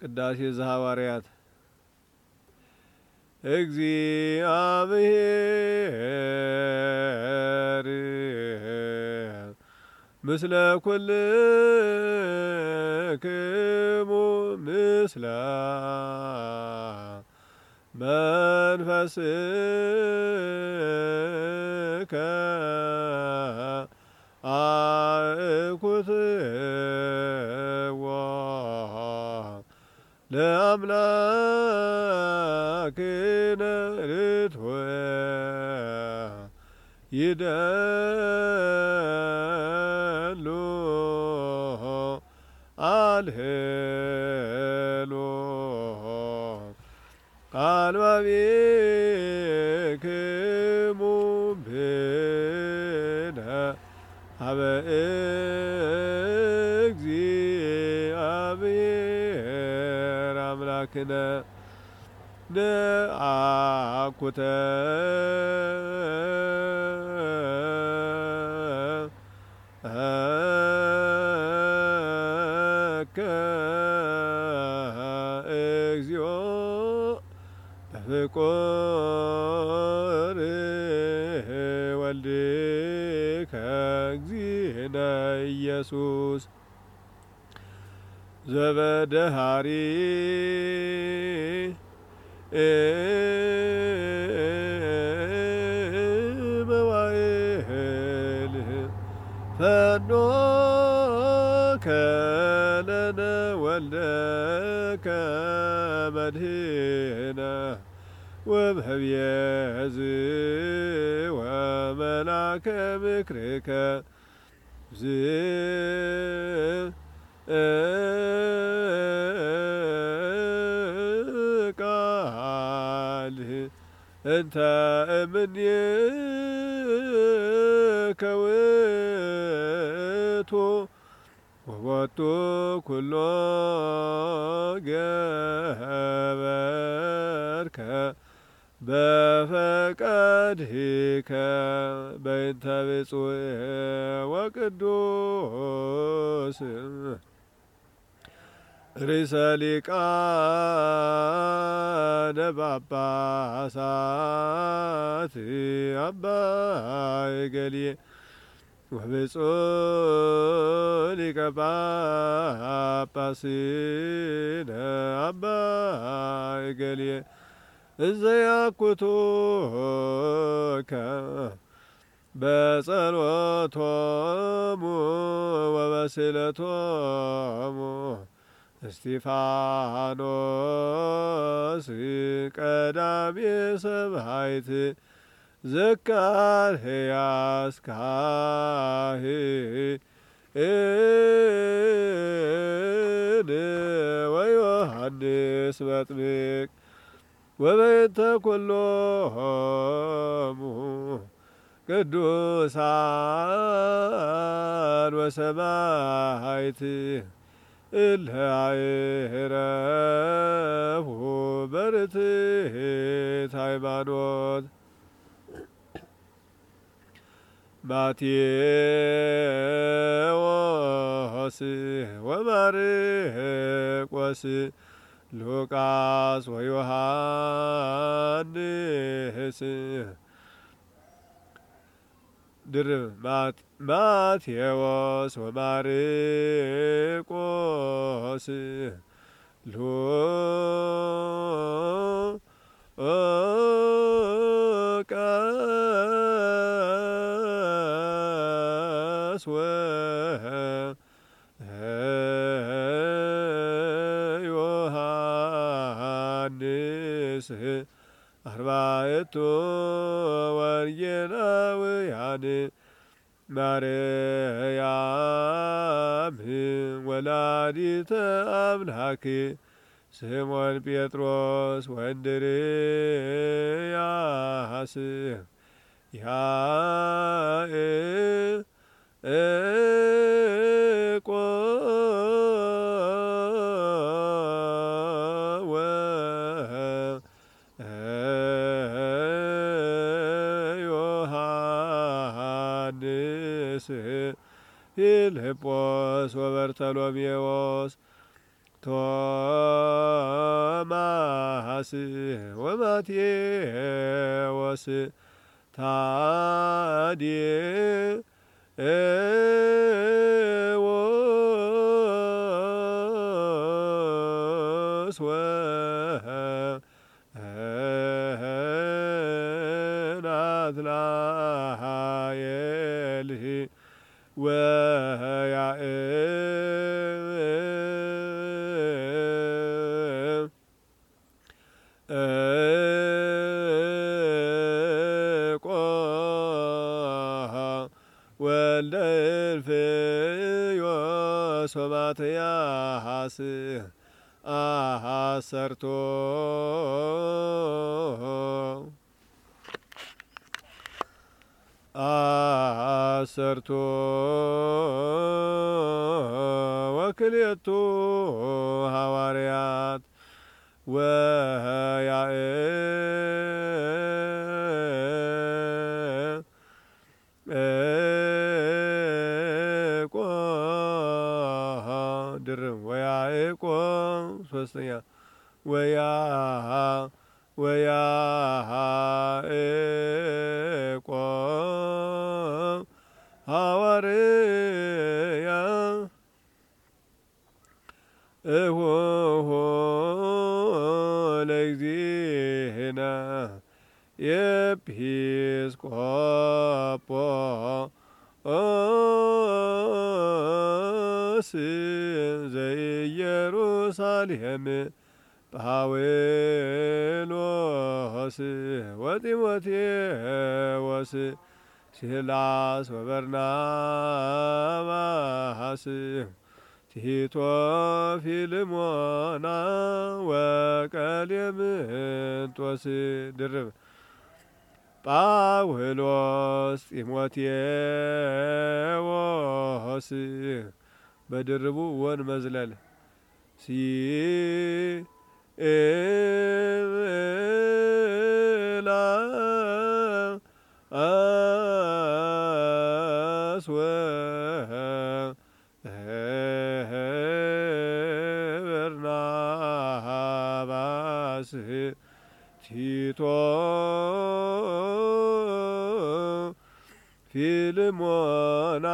ቅዳሴ ዘሐዋርያት እግዚአብሔር ምስለ ኩልክሙ ምስለ መንፈስከ አእኩትዎ ለአምላክነ ርትወ ይደሉ አልህሎ አልባቢክሙ ብነ ሀበ እግዚአብሔር አምላክነ ነአኩተ እግዚኦ በፍቁር ወልድከ እግዚእነ ኢየሱስ ዘበደሃሪ መዋዕል ፈኖ ከለነ ወልደከ መድህነ ወበብየዝ ወመላከ ምክርከ ቃል እንተ እምኔከ ውእቱ ወቦቱ ኩሎ ገበርከ በፈቃድከ በእንተ ብፁዕ ወቅዱስ ርእሰ ሊቃነ ጳጳሳት አባ እገሌ ወብፁዕ ሊቀ ጳጳስነ አባ እገሌ እዘ ያኩቱከ በጸሎቶሙ ወበስእለቶሙ እስጢፋኖስ ቀዳሜ ሰማዕት ዘካርያስ ካህን ወዮሐንስ መጥምቅ ወበእንተ ኩሎሙ ቅዱሳን ወሰማዕት እለ አዕረፉ በርትዕት ሃይማኖት ማቴዎስ ወማርቆስ ሉቃስ ወዮሐንስ ድርብ ማቴዎስ ወማርቆስ ሉቃስ ወዮሐንስ አርባዕቱ ወንጌላውያን ማርያም ወላዲተ አምላክ ስምዖን ጴጥሮስ ወእንድርያስ ዮሐንስ ፊልጶስ ወበርተሎሜዎስ ቶማስ ወማቴዎስ ታዴዎስ ወናትናኤል ወልደ እልፍዮስ ወማትያስ አሰርቶ ወክልኤቱ ሐዋርያት ወያዕቆብ ሶስተኛ ወያዕቆብ ሐዋርያ እሆሆ ለእግዚእነ ኤጲስቆጶስ ዘኢየሩሳሌም ጳውሎስ ወጢሞቴዎስ ሲላስ ወበርናባስ ቲቶ ፊልሞና ወቀሌምንጦስ ድርብ ጳውሎስ ጢሞቴዎስ በድርቡ ወን መዝለል ሲላስ ወበርናባስ ቲቶ ፊልሞና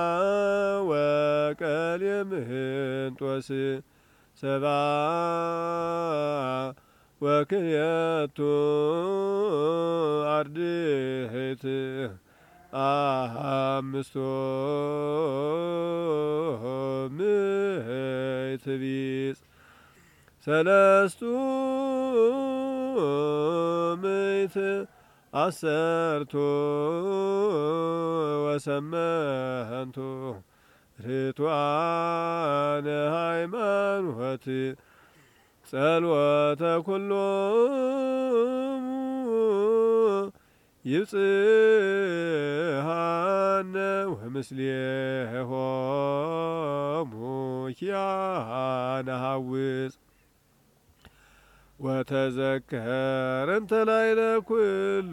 ወቀሌምንጦስ ሰባ ወክልኤቱ አርድእት አምስቶ ምዕት ቢጽ ሰለስቱ ምዕት አሰርቶ ወሰመንቱ ርቱዓነ ሃይማኖት ጸልወተ ኩሎሙ ይብጽሐነ ወምስሌሆሙ ኪያነ ሐውፅ ወተዘከር እንተ ላዕለ ኩሉ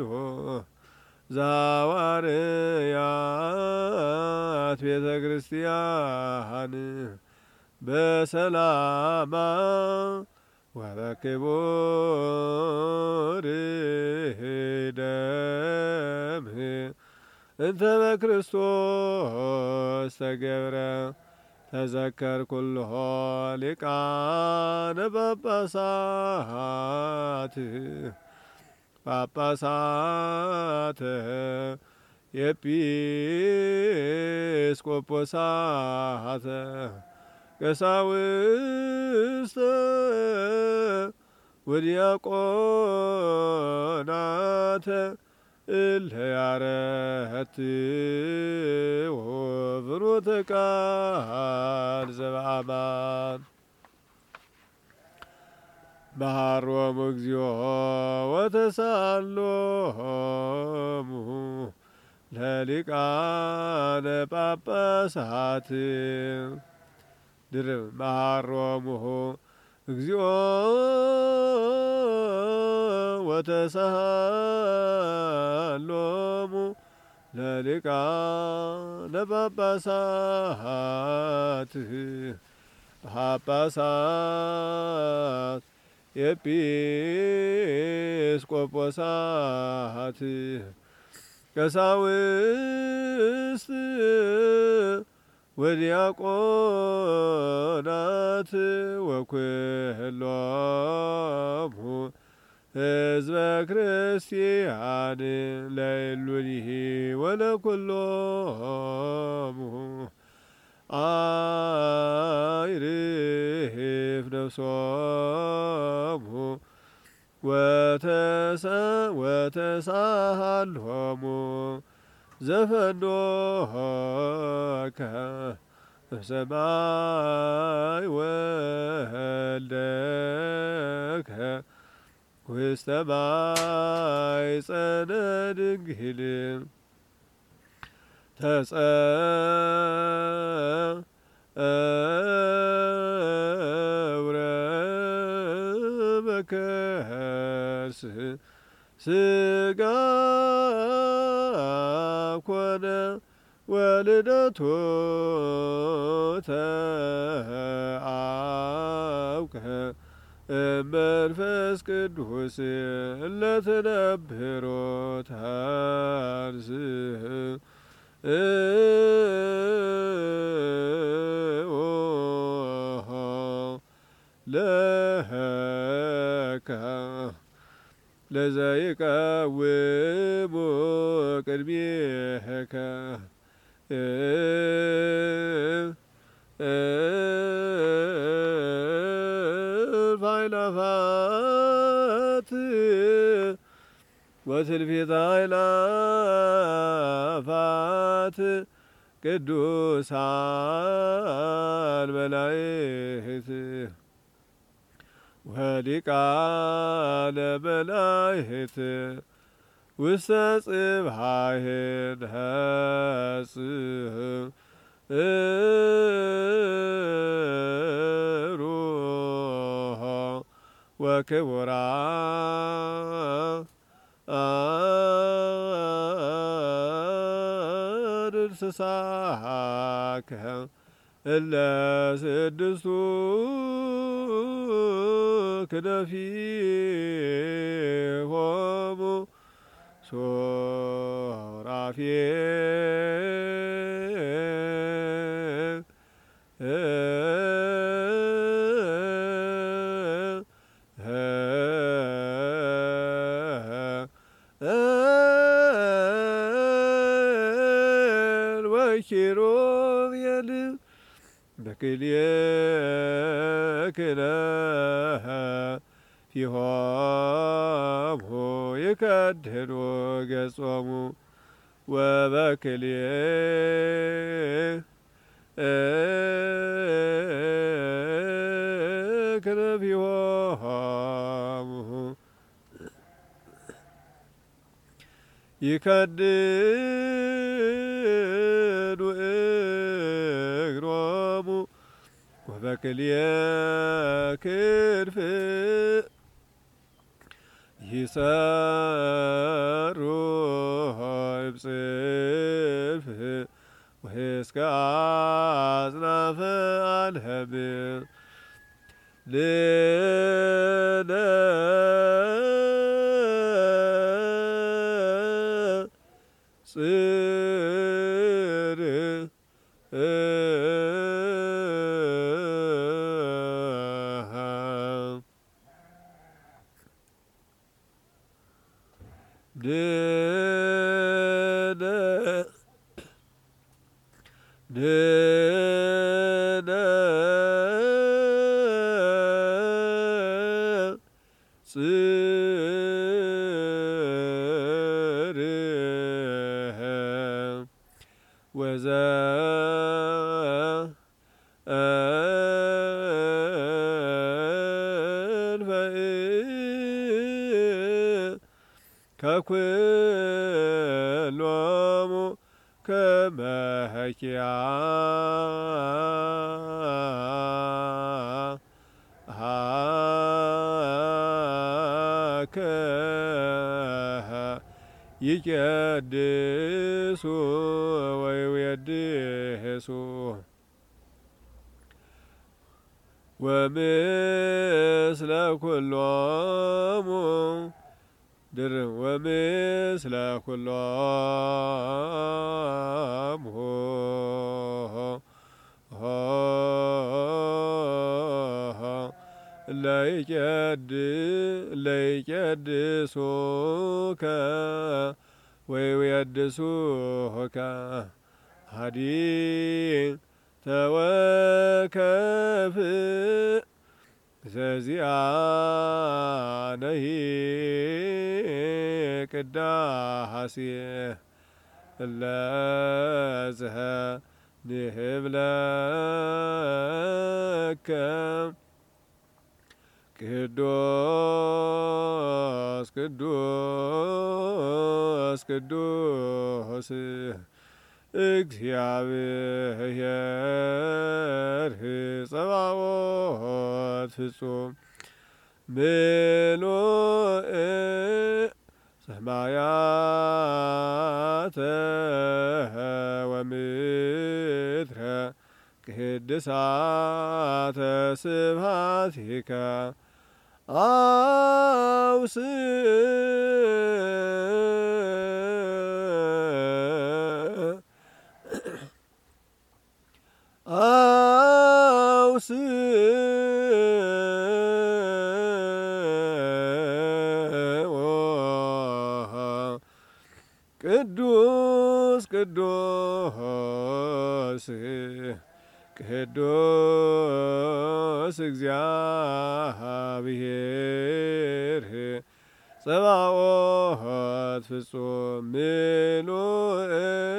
ዘሐዋርያት ቤተ ክርስቲያን በሰላማ ወበክቡር ደምህ እንተ በክርስቶስ ተገብረ ተዘከር ኩልሆ ሊቃነ ጳጳሳት ኤጲስቆጶሳት ቀሳውስተ ወዲያቆናት እለ ያረህትዎ ፍኖተ ቃል ዘበአማን መሃሮሙ እግዚኦ ወተሳሎሙ ለሊቃነ ጳጳሳት ድርብ መሃሮሙ እግዚኦ ወተሳሎሙ ለሊቃነ ጳጳሳት ጳጳሳት ኤጲስቆጶሳት ቀሳውስት ወዲያቆናት ወኩሎሙ ህዝበ ክርስቲያን ለእሉኒህ ወለኩሎሙ አይርፍ ነፍሶሙ ወተሳሃሎሙ ዘፈኖከ በሰማይ ወልደከ ውስተ ማኅፀነ ድንግል ተጸውረ በከርስ ሥጋ ኮነ ወልደቱ ተአውከ እመንፈስ ቅዱስ እለትነብሮ ታንስህ ለከ ለዘይቀውሙ ቅድሜከ ፋይላፋት ወትልፊት ኃይላፋት ቅዱሳን መላእክት ወሊቃነ መላእክት ውስተ ጽባሕ ሩሖ ወክቡራን እንስሳከ እለ ስድስቱ ክነፊሆሙ ሱራፌል ወኪሩቤል በክልኤክነ ፊሆሙ ይከድኑ ገጾሙ ወበክልኤክነ ፊሆሙ ይከድኑ እግሮሙ ወበክልኤ ክንፍ ይሰሩ እምጽንፍ ወእስከ አጽናፈ ዓለም ልነ ጽር ድነ ጽር ወዘ ከኩሎሙ ከመ ኪያከ ይቄድሱ ወይዌድሱ ወምስለ ኩሎሙ ድርብ ወምስለ ኩሎሙ ለይቄድሱከ ወይዌድሱከ ተወከፍ ዘዚአነሂ ቅዳሴ እለዝህ ንህብለከ ቅዱስ ቅዱስ ቅዱስ እግዚአብሔር ጸባኦት ፍጹም ምሉእ ሰማያተ ወምድረ ቅድሳተ ስብሐቲከ ቅዱስ ቅዱስ ቅዱስ እግዚአብሔር ጸባኦት ፍጹም ምሉእ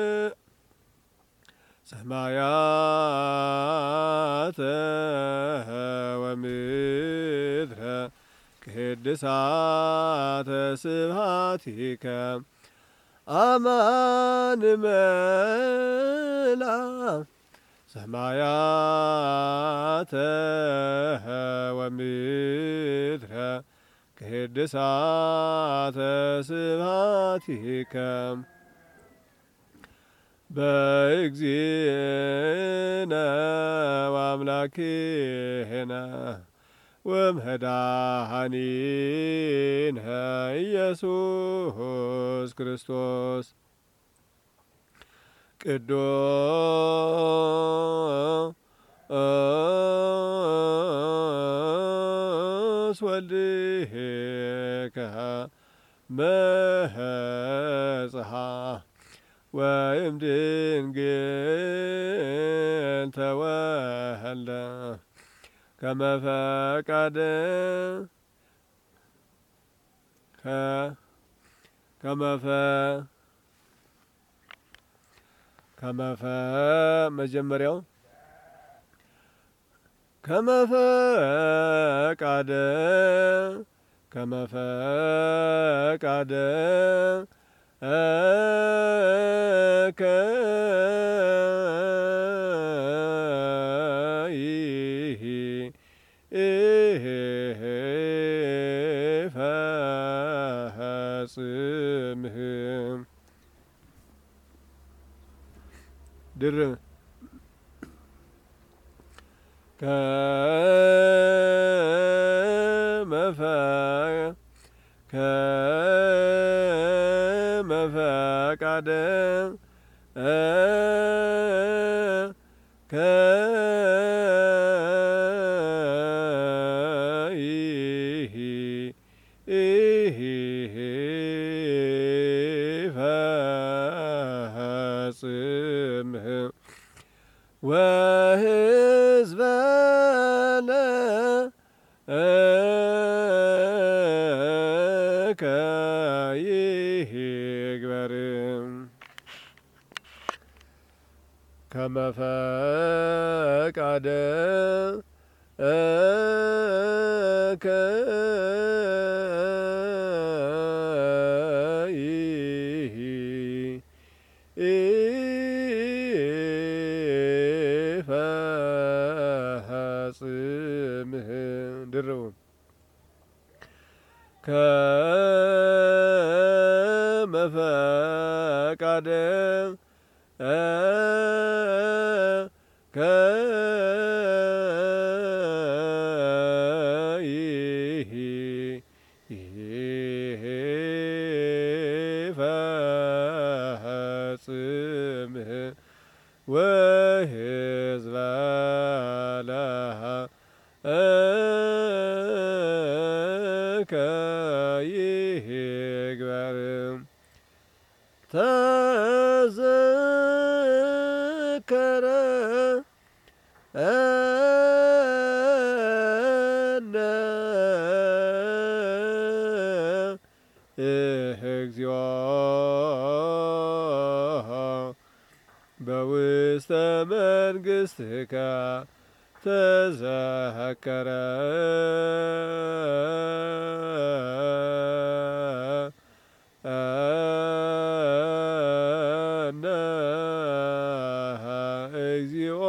ሰማያተ ወምድረ ቅድሳተ ስብሐቲከ አማን መላ ሰማያተ ወምድረ ቅድሳተ ስብሐቲከ በእግዚእነ ወአምላክነ ወመድኃኒነ ኢየሱስ ክርስቶስ ቅዱስ ወልድከ መጽሐ ወእምድንግል ተወልደ ከመ ፈቀደ መጀመሪያው ከመ ፈቀደ ፈጽምህም ድርብ ከመ ፈቀደ ፈጽምህም ወሕዝበነ ይግበር ከመ ፈቀደ ፈጽምህም ድርቡ ከመ ፈቀደ ይግበር ተዘከረ እግዚኦ በውስተ መንግሥትከ ተዘከረ እግዚኦ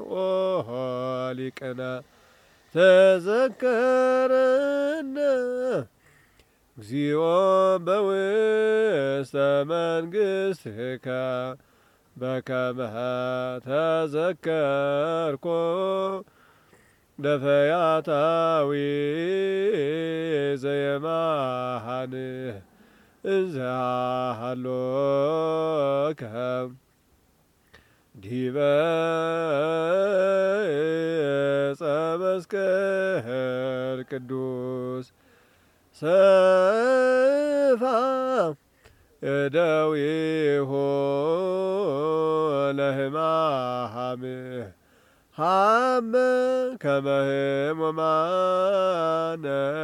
ሊቅነ ተዘከረነ እግዚኦ በውስተ መንግሥትከ በከመ ተዘከርኮ ለፈያታዊ ዘየማሃን እንዘ ሀሎከ ዲበ ዕፀ መስቀል ቅዱስ ሰፋ እደዊሁ ለሕማም ሀመ ከመ ሕሙማነ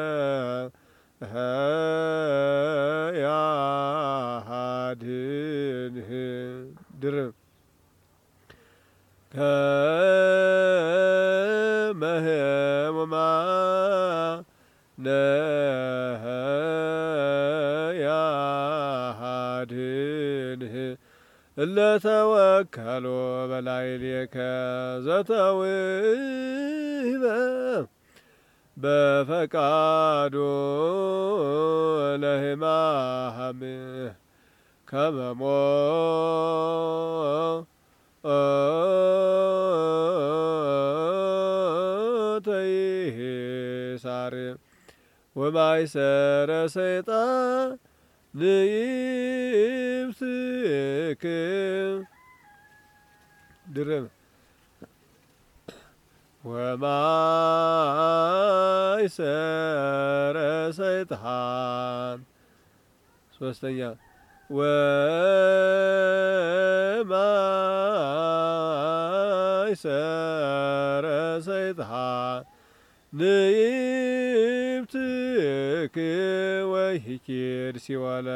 ያድንህ ድርብ ከመ ሕሙማነ ያድንህ እለተወከሎ በላዕሌከ ዘተውህበ በፈቃዶ ለሕማም ከመ ሞተ ይሣር ወማእሰረ ሰይጣን ንይምስክ ድርብ ወማእሰረ ሰይጣን ሶስተኛ ወማእሰረ ሰይጣን ንይምስክ ወይኪድ ሲወለ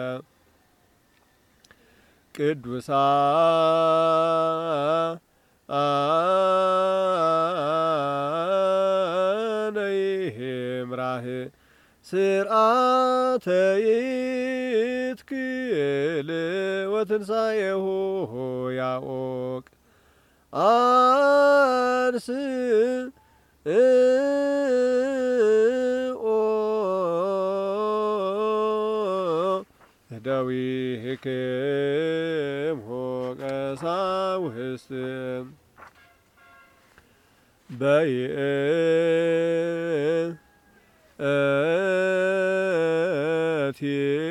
ቅዱሳነ ይምራህ ስርዓተ ይትክል ወትንሣኤሁ ያኦቅ አንስ እደዊክሙ ቀሳውስት በይእቲ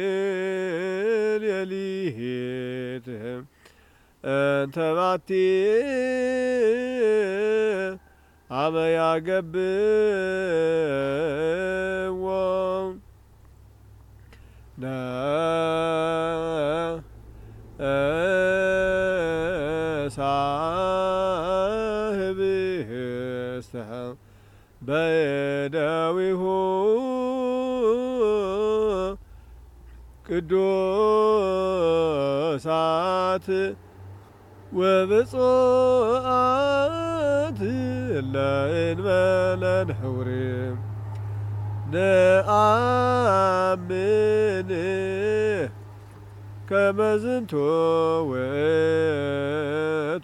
ሌሊት እንተ ባቲ አመ ያገብዎ ሳህብስተ በእደዊሁ ቅዱሳት ወብፁዓት ለእንበለ ነውር ነአምን ከመ ዝንቱ ውእቱ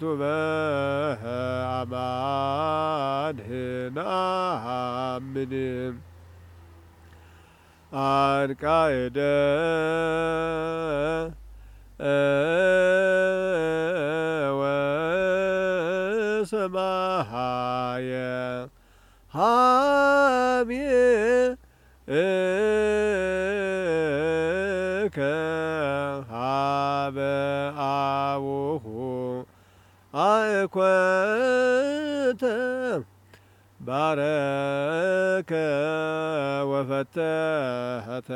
በአማን ነአምን አንቃዕደ ወሰማየ ሀብየ ሀበ አቡሁ አእኮተ ባረከ ወፈተሐተ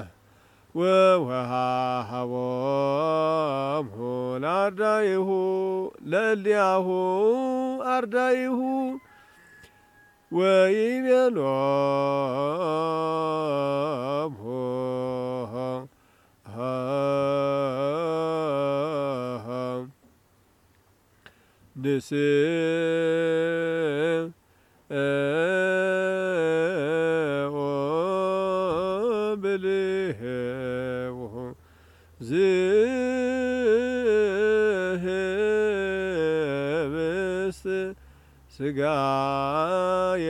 ወወሃቦሙ ለአርዳኢሁ ለእልያሁ አርዳኢሁ ወይቤሎሙ ንስኦ ብልህዎ ዝህብስት ሥጋየ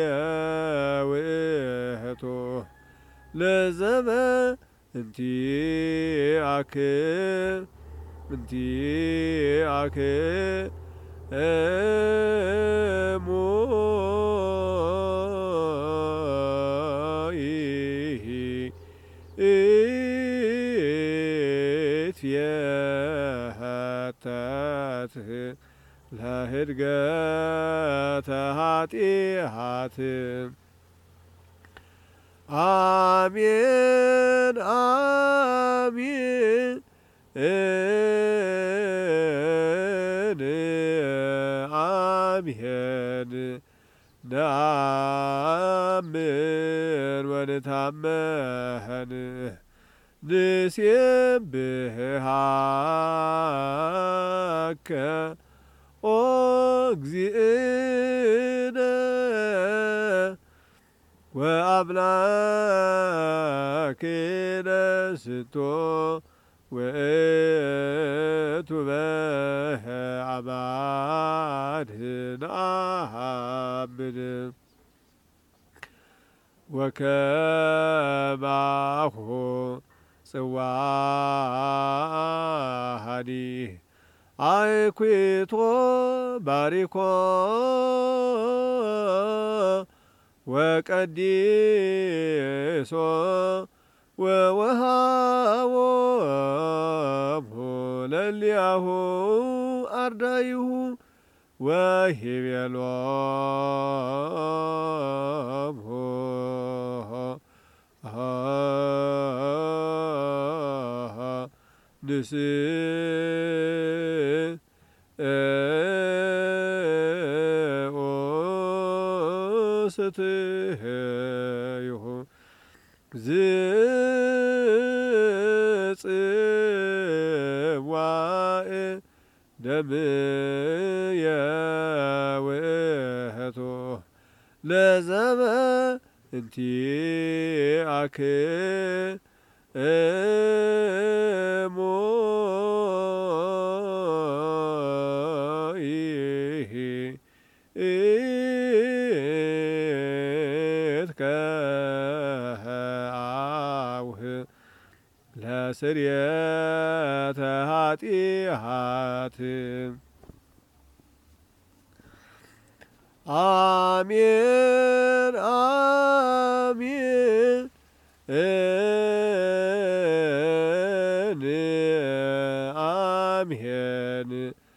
ውእቱ ለዘበእንቲአክ ኢትየሐተት ለህድገተ ኃጢአት አሜን አሜን አሜን ነአምን ወንታመን ንሴብሐከ ኦ እግዚእነ ወአምላክነ ስቶ ውእቱ በአማን ነአምን ወከማሁ ጽዋሃኒ አይኩቶ ባሪኮ ወቀዲሶ ወወሃቦሙ ለእልያሁ አርዳኢሁ ወይቤሎሙ ንስኦ ስትህዩ ዝጽዋዕ ደምየ ውእቱ ለዘበእንቲአክ ኢትከአውህ ለስርየተ ኃጢአት አሜን አሜን አሜን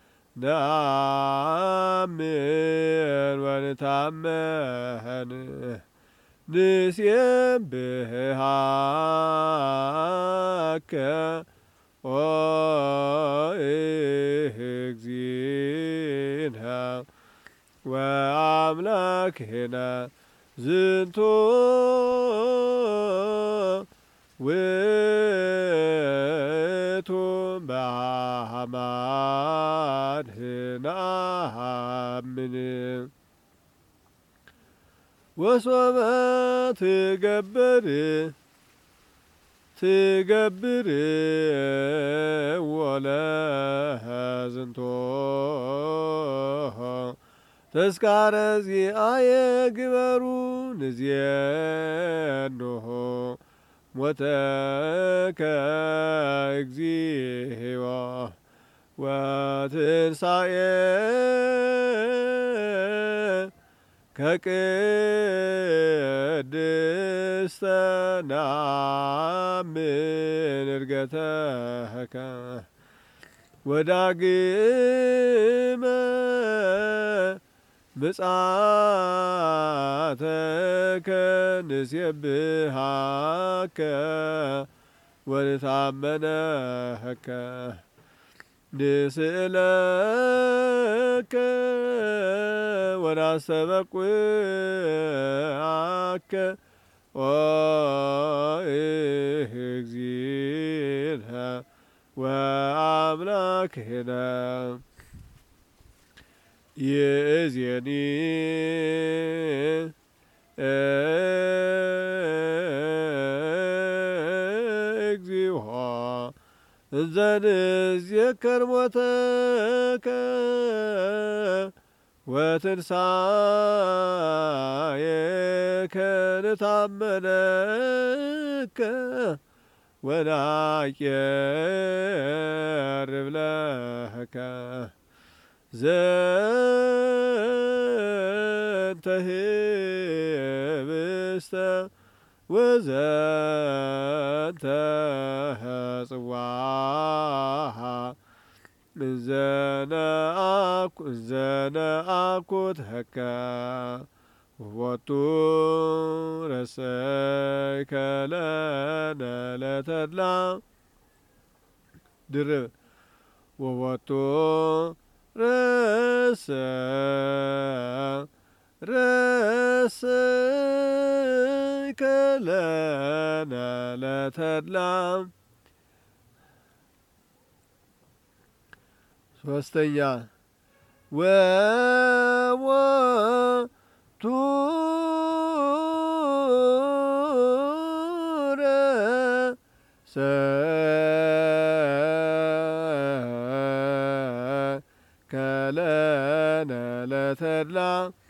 ነአምን ወንታመን ንሴብሐከ ኦ እግዚእነ ወአምላክነ ዝንቱ ውእቱ በአማን ነአምን ወሶበ ትገብር ወለዝንቶ ተስካረ ዚአየ ግበሩ ንዜኖ ሞተከ እግዚኦ ወትንሣኤ ከቅድስተ ነአምን ዕርገተከ ወዳግመ ብጻተከ ንሴብሃከ ወንታመነከ ንስእለከ ወናስተበቁዓከ ኦ እግዚእነ ወአምላክነ ይእዜኒ እግዚኦ እንዘንዜከር ሞተከ ወትንሣኤከ ንታመነከ ወናቄርብ ለከ ዘንተ ህብስተ ወዘንተ ጽዋሃ እንዘነአኩትከ ወቱ ረሰይከ ለነ ለተድላ ድርብ ወወቱ ረሰይከ ለነ ለተድላ ሶስተኛ ወወቱ ረሰይከ ለነ ለተድላ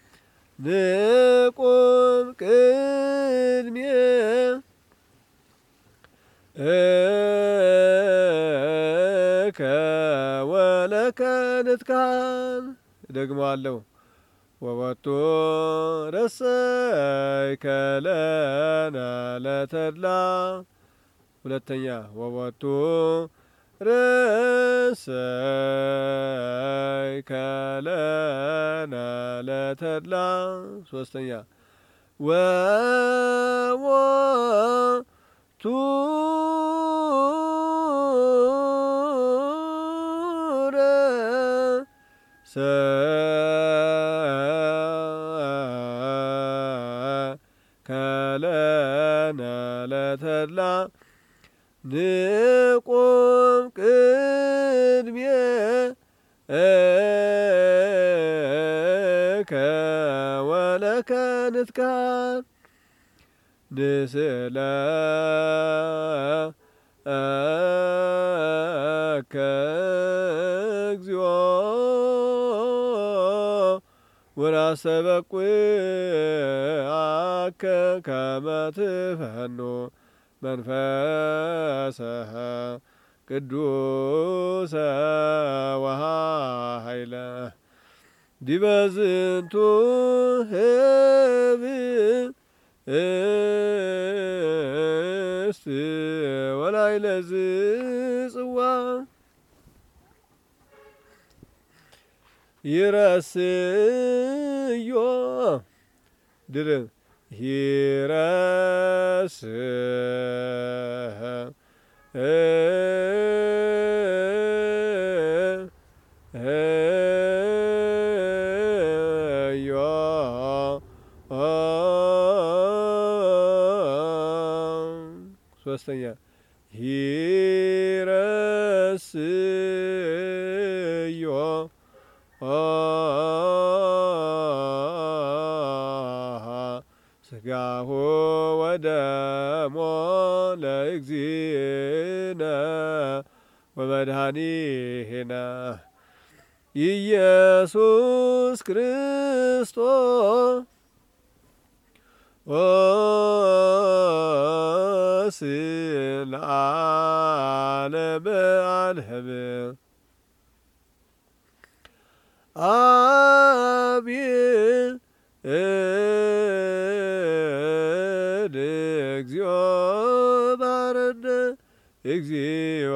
ንቁም ቅድሜከ ወለከ ንትካን ደግሞአለሁ ወወቱ ረሰይከ ለነ ለተድላ ሁለተኛ ወወቱ ረሰይከ ለነ ለተድላ ሶስተኛ ወወቱ ረሰይከ ለነ ለተድላ ንቁም ቅድሜከ ወለከ ንትካን ንስእለከ እግዚኦ ወናስተበቁዓከ ከመ ትፈኑ መንፈሰ ቅዱሰ ወኃይለ ዲበ ዝንቱ ህብስት ወላዕለ ዝጽዋ ይረስዮ ድርብ ሶስተኛ ይረስዮ ስጋሁ ወደሞ ለእግዚእነ ወመድኃኒነ ኢየሱስ ክርስቶስ ለዓለመ ዓለም አሜን። እግዚኦ ባረነ እግዚኦ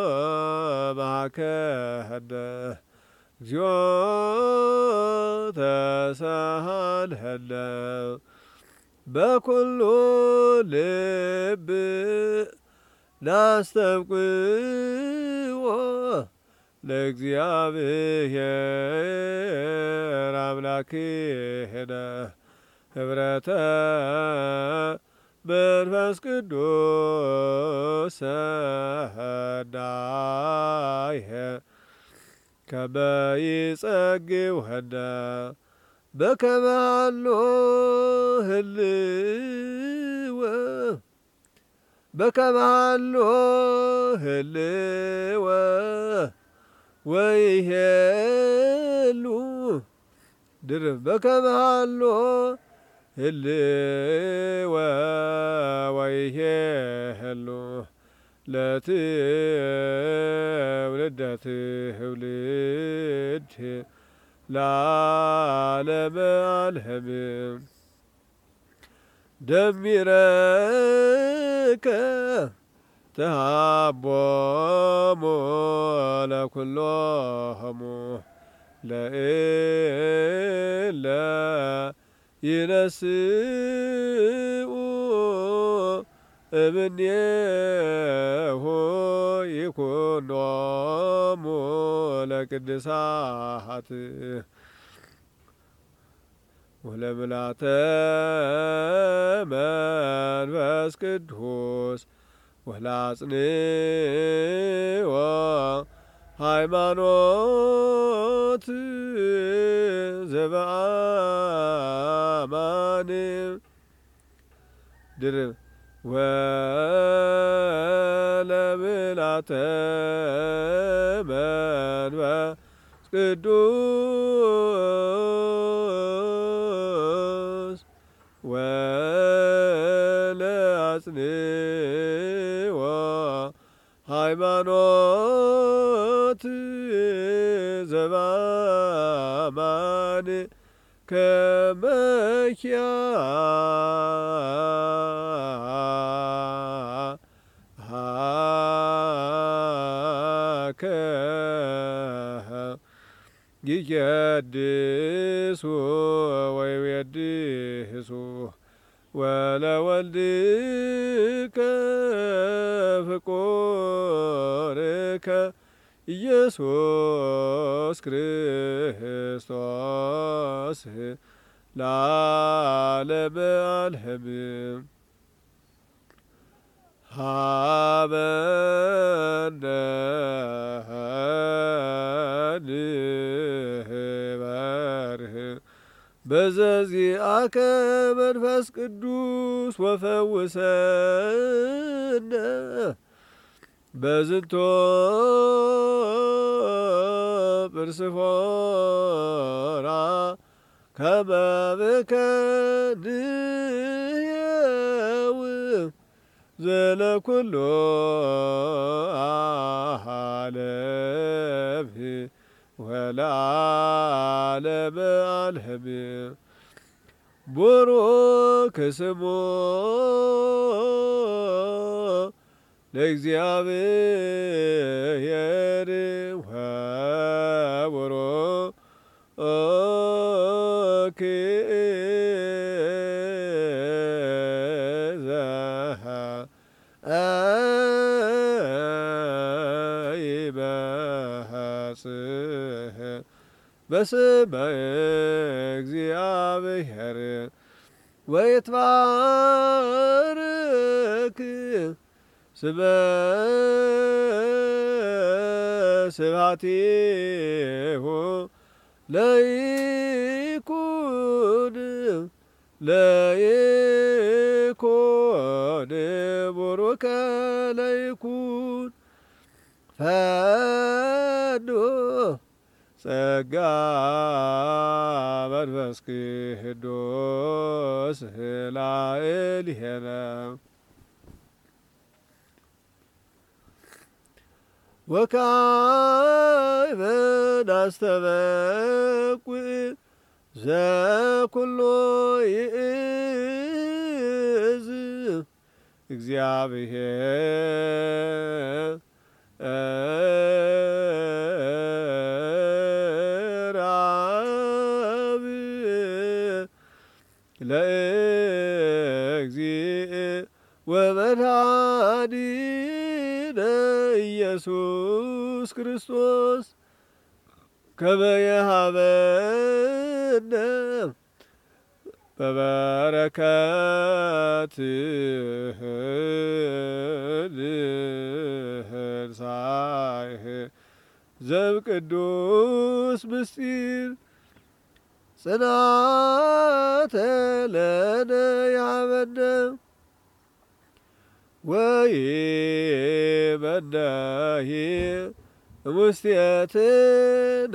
ባከነ እግዚኦ በኩሉ ልብ ናስተብቅዎ ለእግዚአብሔር አምላክነ ኅብረተ መንፈስ ቅዱስ ሰናየ ከመ ይጸግወነ በከመ ሀሎ ህልወ በከመ ሀሎ ህልወ ወይሄሉ ድርብ በከመ ሀሎ ህልወ ወይሄሉ ለትውልደ ትውልድ ለዓለመ ዓለም ደሚረከ ተሃቦሙ ለኵሎሙ ለእለ ይነስኡ እምኔሁ ይኩኖሙ ለቅድሳት ወለምልአተ መንፈስ ቅዱስ ወለአጽንዖ ሃይማኖት ዘበአማን ድርብ ወለምልአተ መንፈስ ቅዱስ ወለአጽንዖ ሃይማኖት ዘበአማን ከመ ኪያከ ይቄድሱ ወይቤድሱ ወለወልድከ ፍቁርከ ኢየሱስ ክርስቶስ ለዓለመ ዓለም ሀበነ ንበርህ በዘዚአከ መንፈስ ቅዱስ ወፈውሰነ በዝንቶ ጵርስፎራ ከመ ብከ ንሕየው ዘለኩሎ ዓለም ወለዓለመ ዓለም ቡሩክ ስሙ ለእግዚአብሔር ወቡሩክ ዘኢይመጽእ በስመ እግዚአብሔር ወይትባረክ ስመ ስብሐቲሁ ለይኩን ቡሩከ ለይኩን ፈኑ ጸጋ መንፈስ ቅዱስ ላዕሌነ ወካዕበ ናስተበቁዕ ዘኩሎ ይእዝ እግዚአብሔር አብ እግዚእ ወመድኃኒነ ኢየሱስ ክርስቶስ ከመ የሀበነ በበረከትህ ንሳይህ ዘእምቅዱስ ምስጢር ጽናተ ለነ ያበነ ወይመነሂ እሙስቴትነ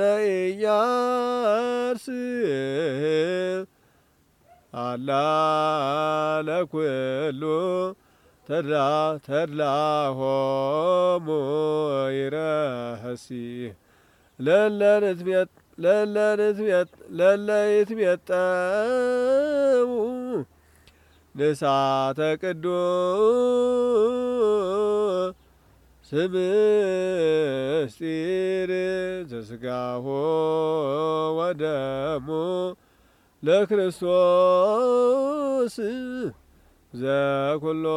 ኢያርስ አላ ለኩሉ ተድላሆሙ ይረሲ ለለይትሜጠሙ ንሳተ ቅዱስ ምስጢር ዘሥጋሁ ወደሙ ለክርስቶስ ዘኩሎ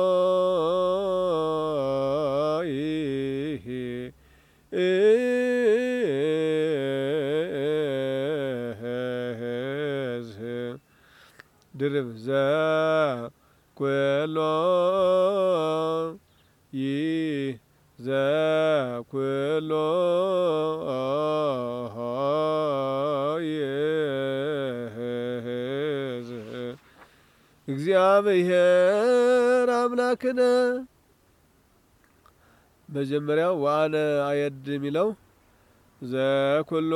ድርብ ዘኩሎ ዘኩሎ እግዚአብሔር አምላክነ መጀመሪያው ዋነ አየድ የሚለው ዘኩሎ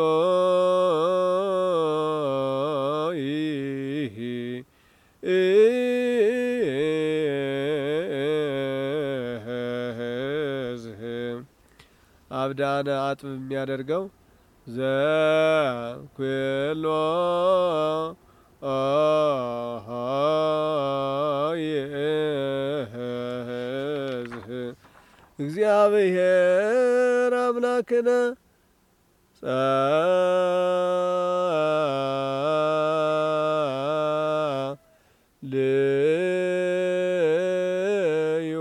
አብዳነ አጥብ የሚያደርገው ዘኩሎ እግዚአብሔር አምላክነ ጸልዩ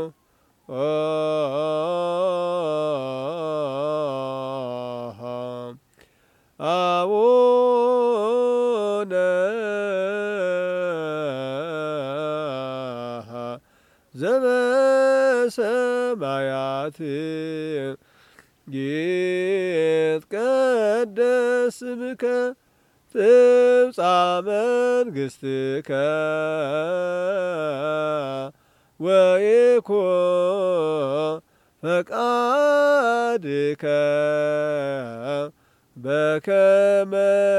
አቡነ ዘበሰማያት ይትቀደስ ስምከ ትምጻእ መንግሥትከ ወይኩን ፈቃድከ በከመ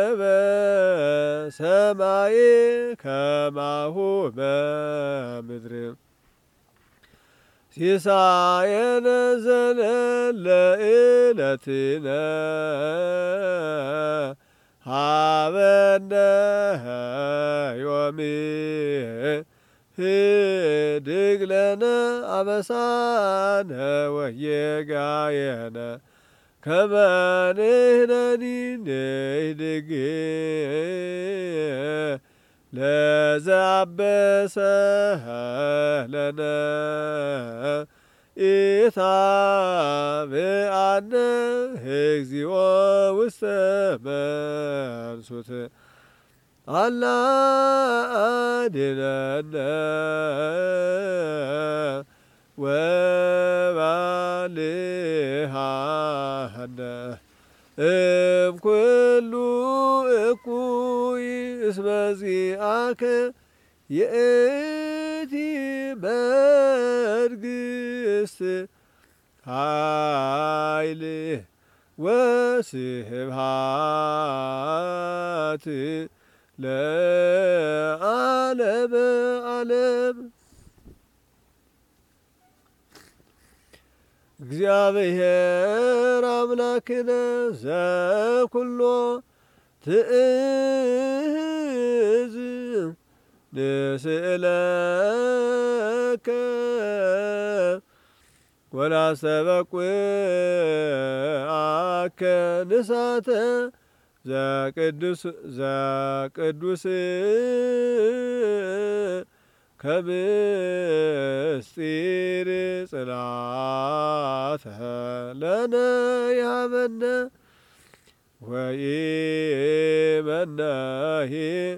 በሰማይ ከማሁ በምድር ሲሳየነ ዘለለ ዕለትነ ሀበነ ዮሚ ህድግ ለነ አበሳነ ወጌጋየነ ከመ ንሕነኒ ንህድግ ለዘአበሰ ለነ ኢታብአነ እግዚኦ ውስተ መንሱት አላ አድኅነነ ወባልሐነ እምኩሉ እኩይ እስመ ዚአከ ይእቲ መንግሥት ኃይል ወስብሐት ለዓለመ ዓለም። እግዚአብሔር አምላክነ ዘኩሎ ትእዝ ንስእለከ ወናስተበቁዐከ ንሳተ ዘቅዱስ ከምስጢር ጽላተ ለነ ያበነ ወኢመናሂ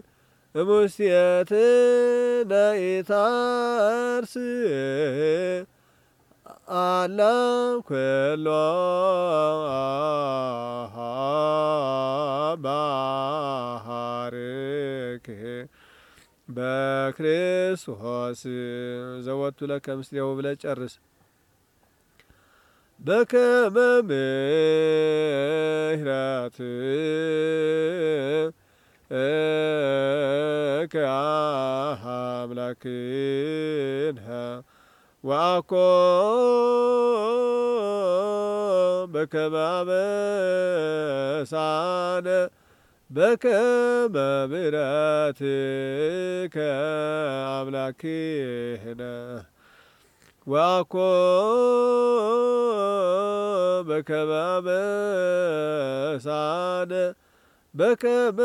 እሙስቴትነ ኢታርስ አላ ኩሎ ባሃርክ በክርስቶስ ዘወቱ ለከ ምስሌሁ ብለህ ጨርስ። በከመ ምሕረትከ አምላክነ ወአኮ በከመ አበሳነ በከመ ምሕረትከ አምላክነ ወአኮ በከመ አበሳነ በከመ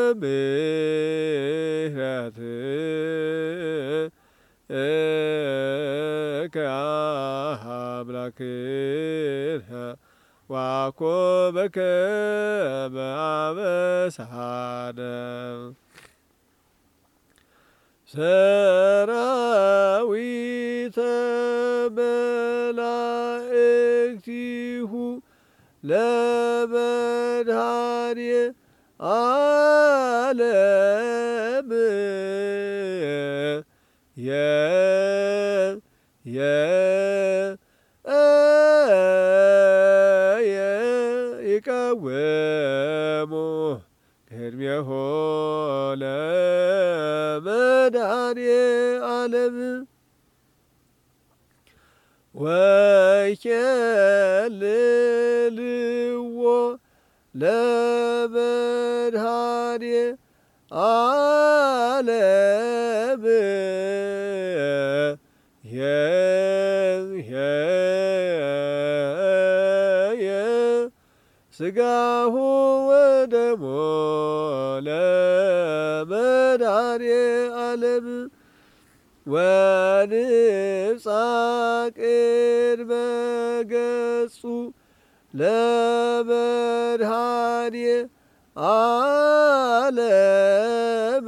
ምሕረትከ አምላክነ ወአኮ በከመ አበሳነ ሰራዊተ መላእክቲሁ ለመድኃኒየ ዓለም ይቀወሙ ቅድሜሁ ለመድኃኒየ ዓለም ወይኬልልዎ ለመድኃኒየ ዓለም ሥጋሁ ወደሙ ለመድኃኒየ ዓለም ወንብጻ ቅድመ ገጹ ለመድኃኒየ ዓለም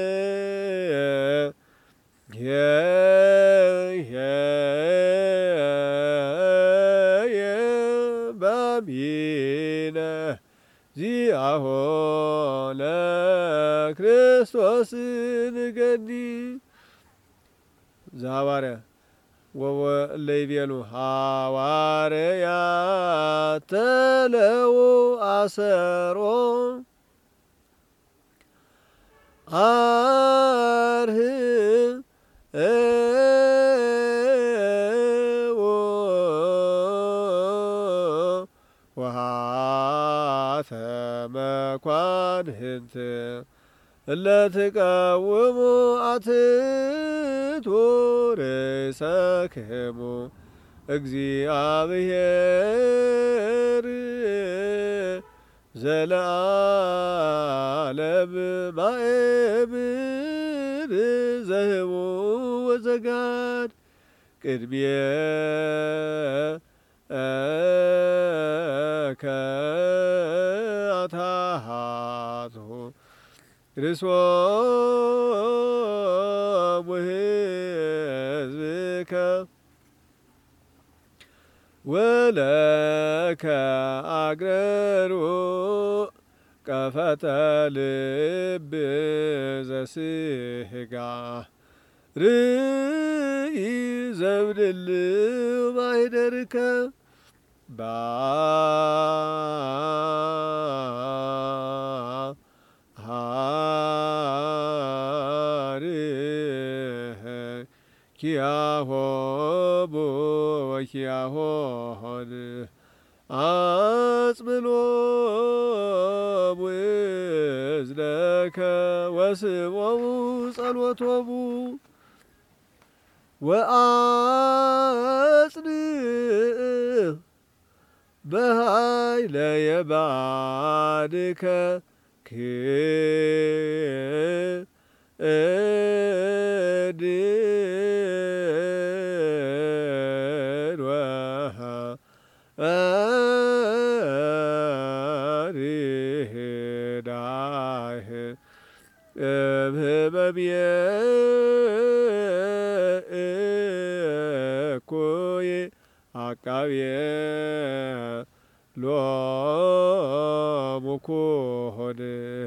በአሚነ ዚአሁ ለክርስቶስ ንገኒ ዘሐዋርያ ወእለ ይቤሉ ሐዋርያት ተለው አሰሮ ወሃተ መኳንንት እለትቀውሙ አትቱ ርእሰክሙ እግዚአብሔር ዘለዓለም ማእምር ዘህቡ ወዘጋድ ቅድሜከ አታሃቱ ርእሶሙ ሕዝብከ ወለከ አግረሩ ቀፈተ ልብ ዘሥጋ ርእይ ዘብድልው ማኅደርከ ኪያሆሙ ወኪያሆን አጽምሎሙ እዝነከ ወስሞሙ ጸሎቶሙ ወአጽንዕ በኃይለ የማንከ በብየኩይ አቃብየ ሎሙ ኩሆን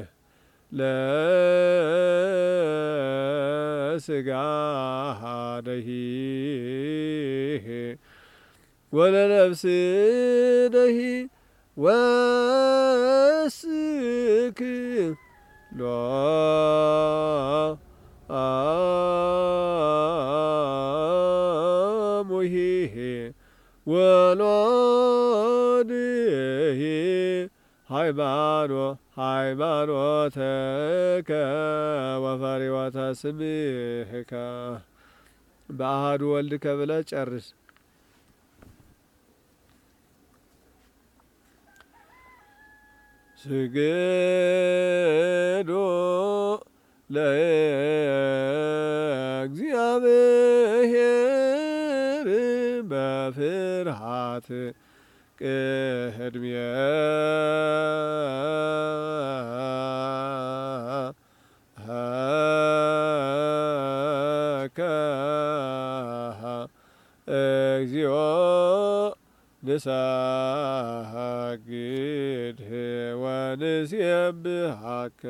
ለሥጋደሂ ወለነፍስደሂ ወስክ ሎሙሂ ወሎድሂ ሃይማኖተከ ወፈሪወተ ስምከ በአሐዱ ወልድከ ብለህ ጨርስ። ስግዱ ለእግዚአብሔር በፍርሃት ቅድሜከ እግዚኦ ንሰግድ ወንሴብሐከ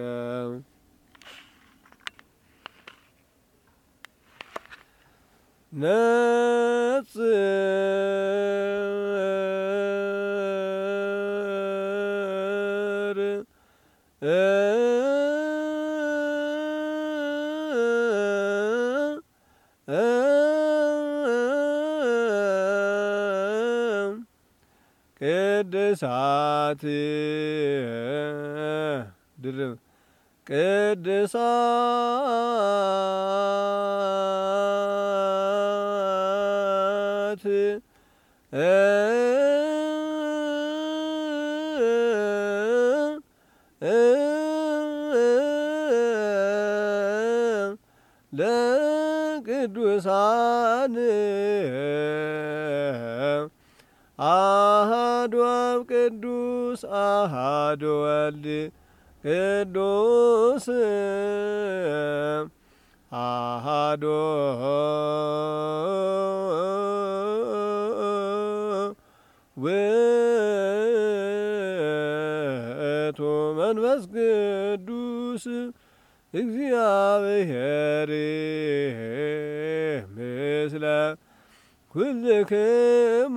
ነጽር ቅድሳት ድርብ ቅድሳት ለቅዱሳን አሐዱ አብ ቅዱስ አሐዱ ወልድ ቅዱስ አሐዱ ውእቱ መንፈስ ቅዱስ እግዚአብሔር ምስለ ኩልክሙ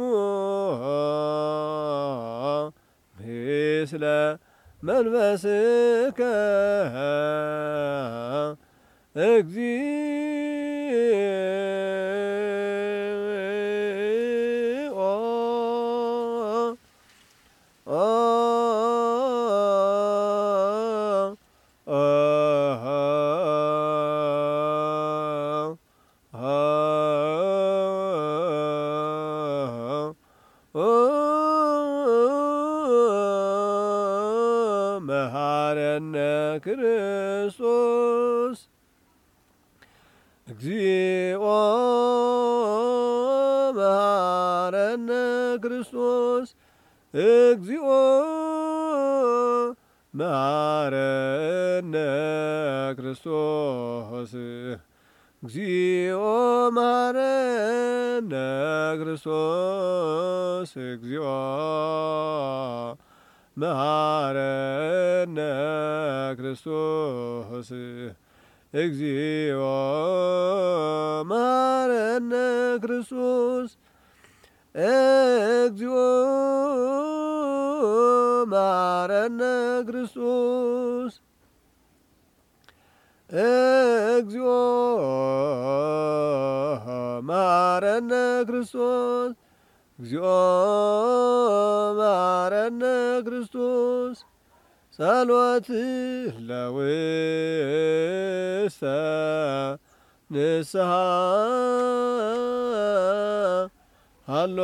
ምስለ መንፈስከ እግዚኦ መሐረነ ክርስቶስ እግዚኦ መሐረነ ክርስቶስ እግዚኦ መሐረነ ክርስቶስ እግዚኦ መሐረነ ክርስቶስ እግዚኦ መሐረነ ክርስቶስ እግዚኦ መሐረነ ክርስቶስ እግዚኦ መሐረነ ክርስቶስ እግዚኦ መሐረነ ክርስቶስ እግዚኦ መሐረነ ክርስቶስ ጸሎት ለውስተ ንስሐ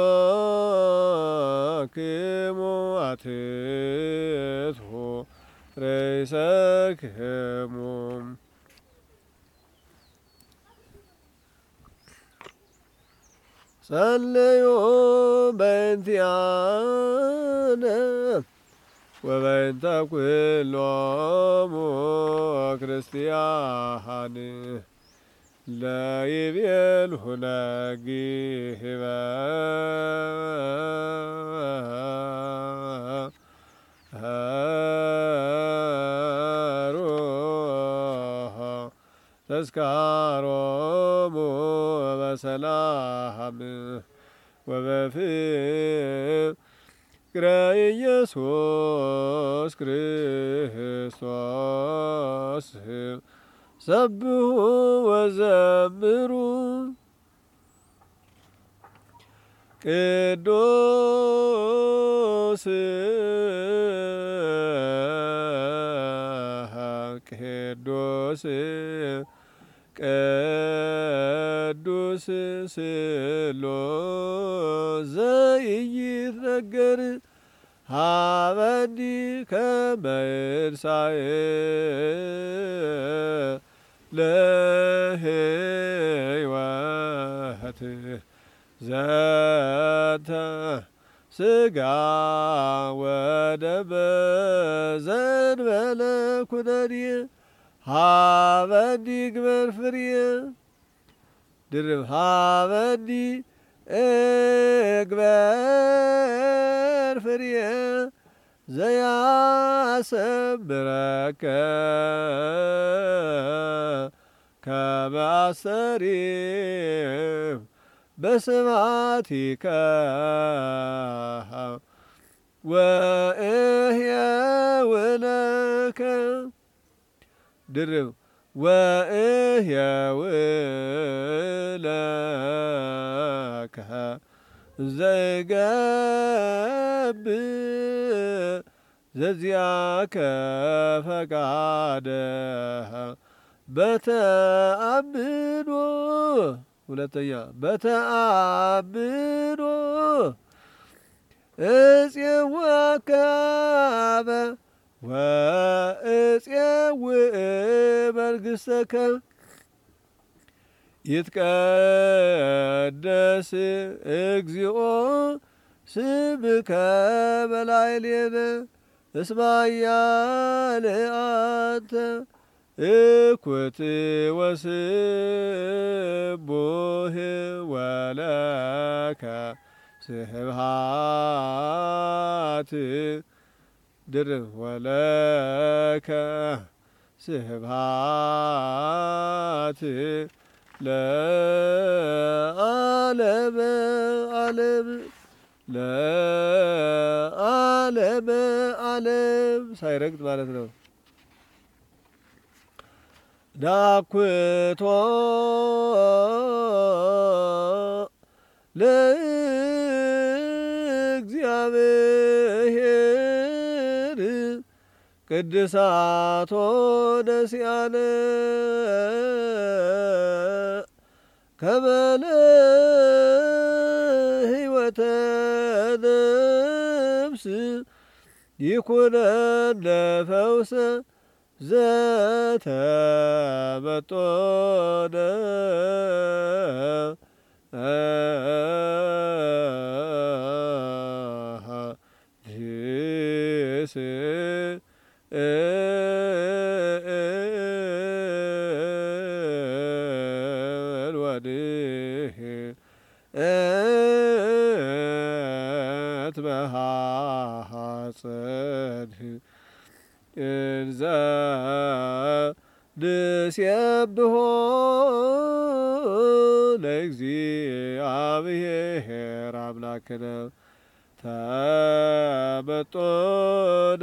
ሃሎክሙ አትትሁ ርእሰክሙ ጸልዩ በእንቲአነ ወበእንተ ኩሎሙ ክርስቲያን ለይቤልሁነ ግሂበ ተስካሮሙ በሰላም ወበፍቅረ ኢየሱስ ክርስቶስ ሰብሑ ወዘምሩ ቅዱስ ቅዱስ ቅዱስ ስሉስ ዘኢይትነገር ሀበኒ ከመ ይርሣእ ለሕይወት ዘንተ ሥጋ ወደም ዘእንበለ ኩነኔ ሀበኒ ግበር ፍርየ ድርብ ሀበኒ እግበር ፍርየ ዘያሰምረከ ከመ አስተርኢም በስብሐቲከ ወእሕየው ለከ ድርብ ወእሕየው ለከ ዘይገብር ዘዚአከ ፈቃደ በተአምኖ ሁለተኛ በተአምኖ እፄዋከበ ወእፄውእ መንግሥተከ ይትቀደስ እግዚኦ ስምከ በላዕሌነ እስመ ኃያል አንተ እኩት ወስቡሕ ወለከ ስብሐት ድርብ ወለከ ስብሐት ለዓለመ ዓለም ለዓለመ ዓለም ሳይረግጥ ማለት ነው። ዳኩቶ ለእግዚአብሔር ቅድሳቶ ነሲአነ ከመ ለሕይወተ ነፍስ ይኩነነ ፈውሰ ዘተመጦነ ዲስ ወዲህ እትበሃጸድ እንዘ ንሴብሖ ለእግዚአብሔር አምላክነ ተመጦነ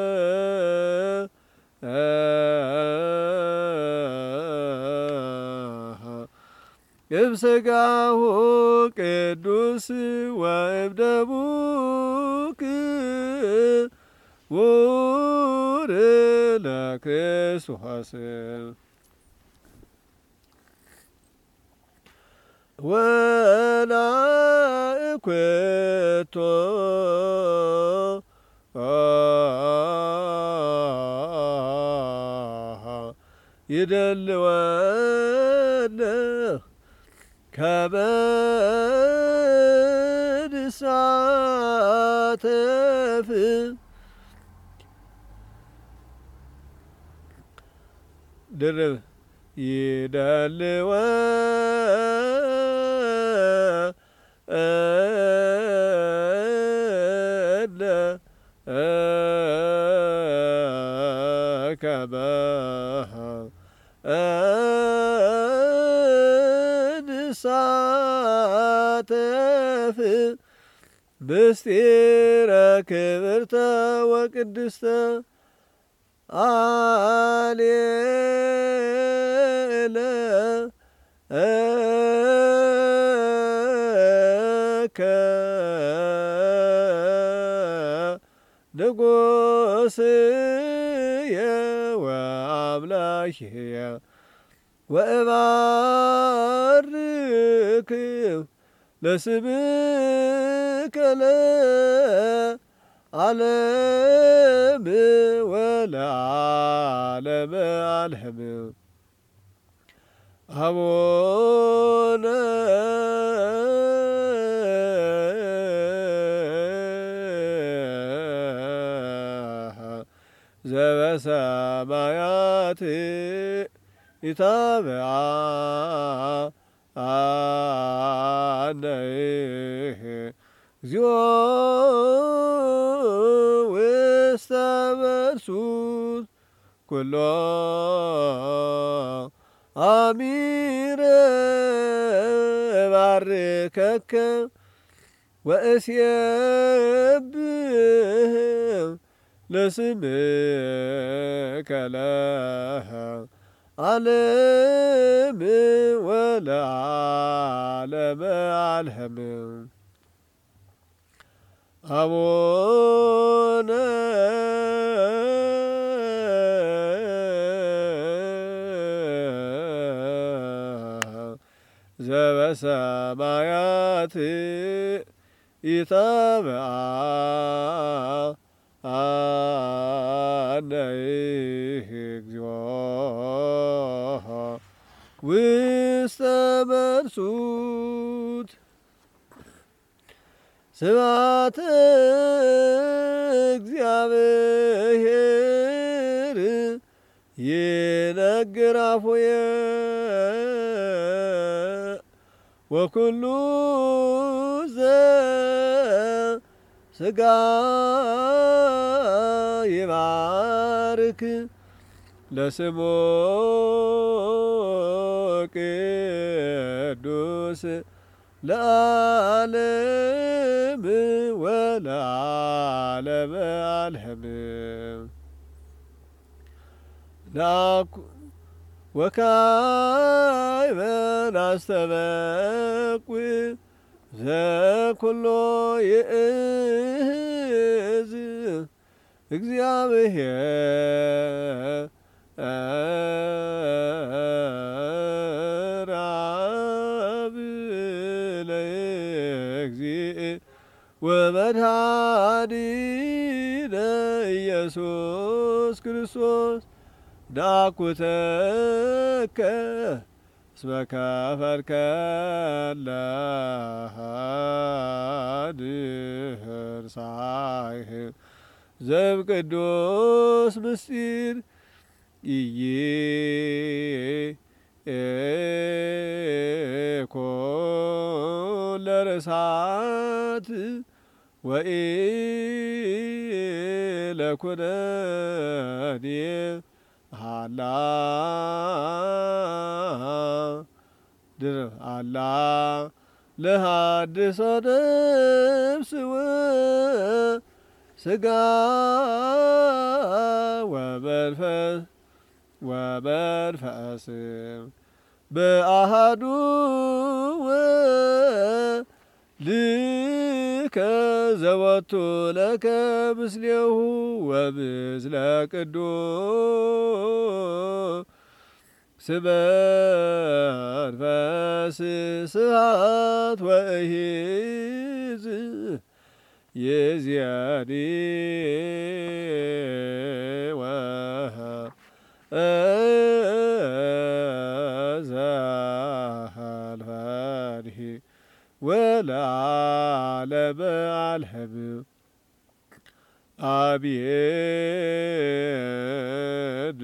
እምሥጋሁ ቅዱስ ወእምደሙ ክቡር ለክርስቶስ ወላእኩቶ ይደልወነ ከመ ንሳተፍ ድርብ ይደልወነ ከመ ንሳተፍ ምስጢረ ክብርተ ወቅድስተ አሌለ ንጉሥየ ወአምላክየ ወእባርክ ለስምከ ለዓለም ወለዓለመ ዓለም አቡነ ዘበሰማያት ይትበዓነ እግዚኦ ውስተ መንሱት ኩሎ አሚረ ባርከከ ወእሴብህ ለስምከ ለዓለም ወለዓለመ ዓለም አቡነ ዘበሰማያት ይትበዓነ እግዚኦ ውስተ መንሱት ስብሐተ እግዚአብሔር ይነግር አፉየ ወኩሉ ዘሥጋ ይባርክ ለስሙ ቅዱስ ለዓለም ወለዓለመ ዓለም ወካዕበ ናስተበቁዕ ዘኩሎ ይእዝ እግዚአብሔር አብ ለእግዚእ ወመድኃኒነ ኢየሱስ ክርስቶስ ዳኩተከ እስመ ከፈልከ ለድኅር ሳይህ ዘእምቅዱስ ምስጢር ኢኮን ለርሳት ወኢለኩነኔ ሃላ ድርብ አላ ለሐድሶ ነፍስ ወሥጋ ወመንፈስ በአሐዱ ልከ ዘወቱ ለከ ምስሌሁ ወምስለ ቅዱስ መንፈስ ስብሐት ወእሂዝ ይእዜኒ ወለዓለመ ዓለም አሜን።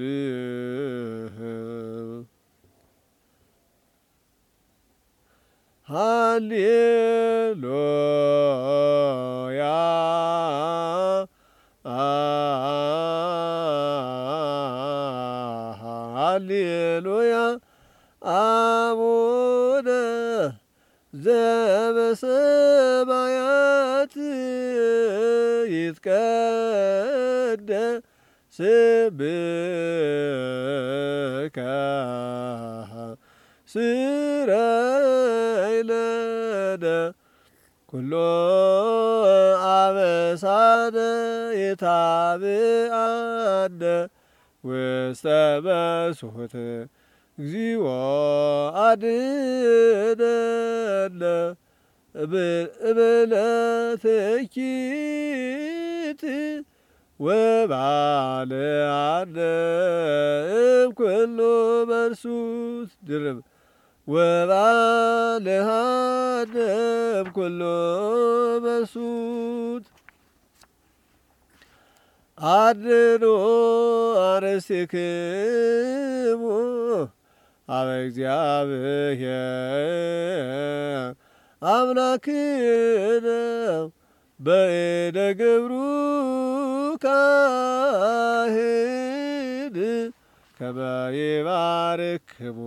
ሃሌሉያ ሃሌሉያ አቡነ ዘበሰማያት ይትቀደስ ስምከ ስረይ ለነ ኩሎ አበሳነ የታብአነ ውስተ መስሑት እግዚኦ አድኅነነ እምለትኪት ወባልዓነ እምኩሉ መንሱት ድርብ ወባልዓነ እምኩሉ መንሱት አድኅኑ አርሴክሙ አበ እግዚአብሔር አምላክነ በእደ ገብሩ ካህን ከመ ይባርክሙ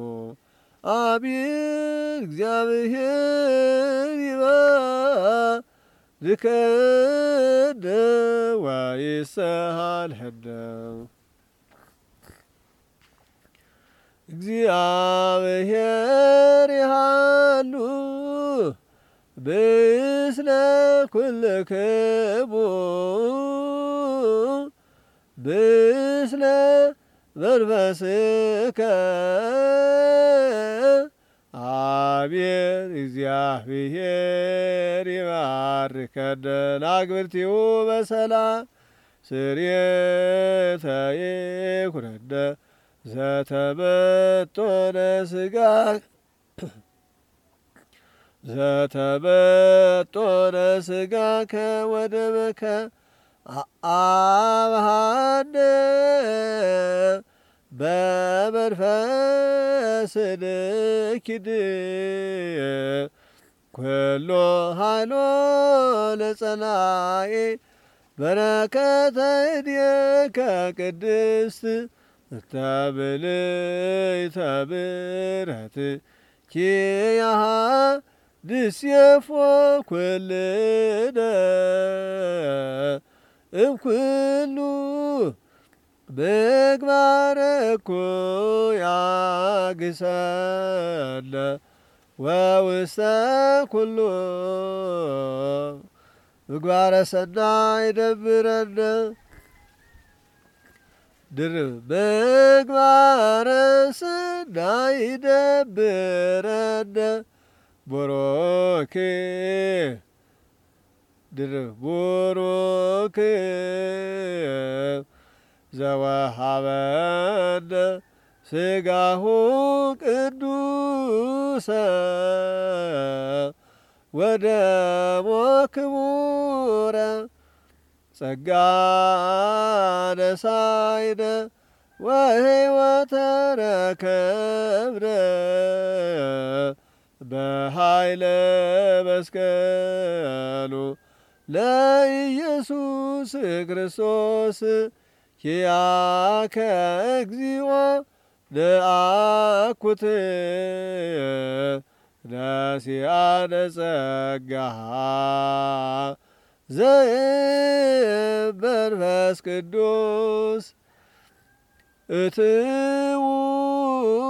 አሜን። እግዚአብሔር ይባርከነ ወይስሐልነ። እግዚአብሔር ይሃሉ ምስለ ኩልክሙ ምስለ መንፈስከ አሜን። እግዚአብሔር ይባርከነ ለአግብርቲሁ በሰላም ስርየተ ይኩነነ ዘተመጦነ ሥጋ ዘተመጦነ ሥጋከ ወደመከ አብሃነ በመንፈስ ንኪድ ኩሎ ኃይሎ ለጸላኢ በረከተ እዴከ ቅድስት ተብልዕተ ምሕረት ኪያሃ ንሴፎ ኩልነ እምኩሉ ምግባረ እኩያግሰነ ወውስተ ኩሉ ምግባረ ሰናይ ይደብረነ ድርብ ምግባረ ሰናይ ይደብረነ ቡሩክ ድርብ ቡሩክ ዘወሃበነ ሥጋሁ ቅዱሰ ወደሞ ክቡረ ጸጋ ነሣኢነ ወሕይወተ ረከብነ በኃይለ መስቀሉ ለኢየሱስ ክርስቶስ ኪያከ እግዚኦ ነአኩት ነሲአነ ጸጋሃ ዘእምመንፈስ ቅዱስ እትዉ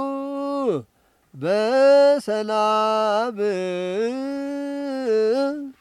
በሰላም